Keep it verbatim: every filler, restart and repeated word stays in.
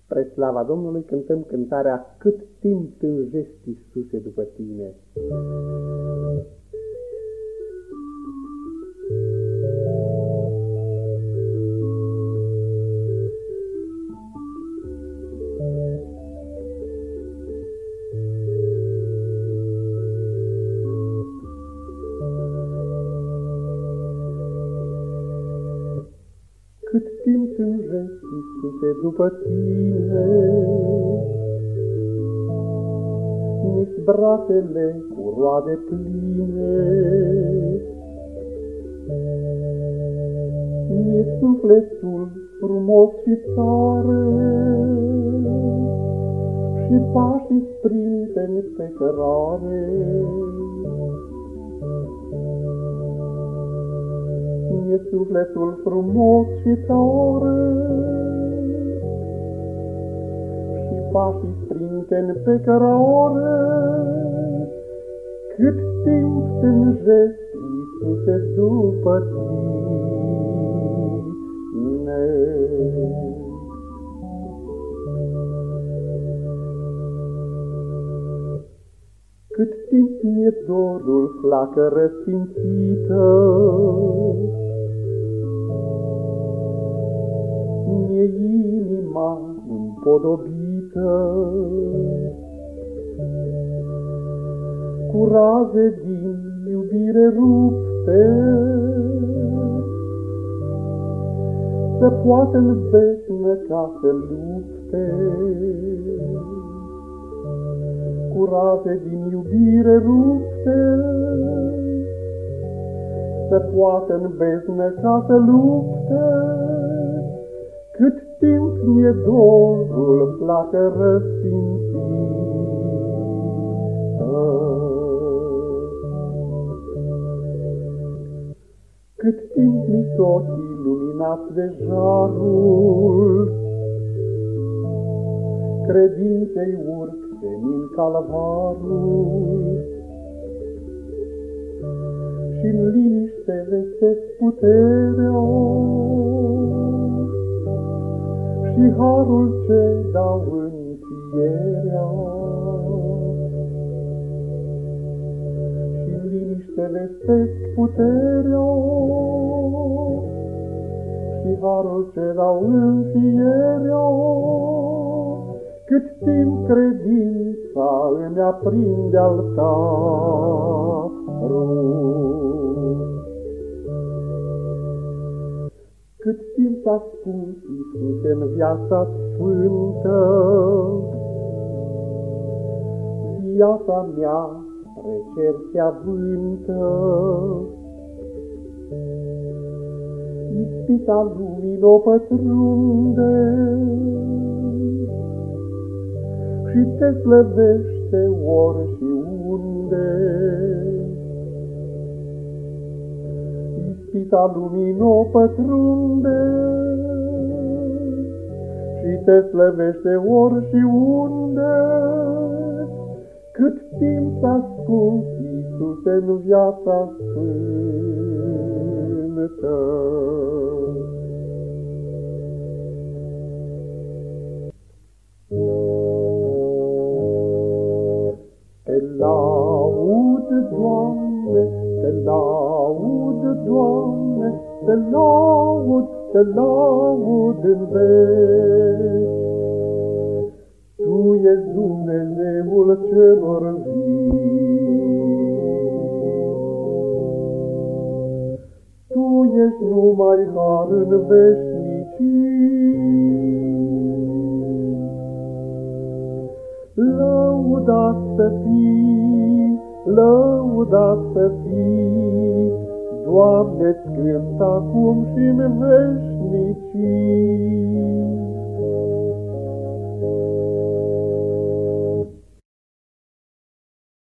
Spre slava Domnului cântăm cântarea Cât timp tânjești, Iisuse, după tine. Cât timp tânjești, Iisuse, după tine, Ni-s brațele cu roade pline, Ni-s sufletul frumos și tare, Și pașii sprinteni pe cărare. E sufletul frumos și tare, Și pașii sprinteni pe cărare. Cât timp tânjesc, Iisuse, după tine. Cât timp mi-e dorul flacără sfințită, Mi-e inima împodobită, Cu raze din iubire rupte, Să poată în vesnă ca să lupte. Cu raze din iubire rupte, Să poată în vesnă ca să lupte. Cât timp mi-e dorul flacără sfințită. Cât timp mi-s ochii luminați de jarul credinței urc senin calvarul, Și-n liniște vestesc puterea și harul ce dau înfierea. Și-n liniște vestesc puterea și harul ce dau înfierea. Cât timp credința îmi aprinde altarul. Cât timp ascuns, Iisuse, în viața sfântă, Viața mea spre cer se avântă. Ispita lumii n-o pătrunde Și te slăvește ori și unde. Ispita lumii n-o pătrunde Și te slăvește ori și unde. Cât timp s-ascuns, Iisuse, în viața sfântă. Te laud, Doamne, te laud, Doamne, te laud, te laud în veci. Tu ești Dumnezeul celor vii, Tu ești numai har în veșnicii. Lăudat să fii, lăudat să fii, Doamne-ți cânt acum și în veșnicii.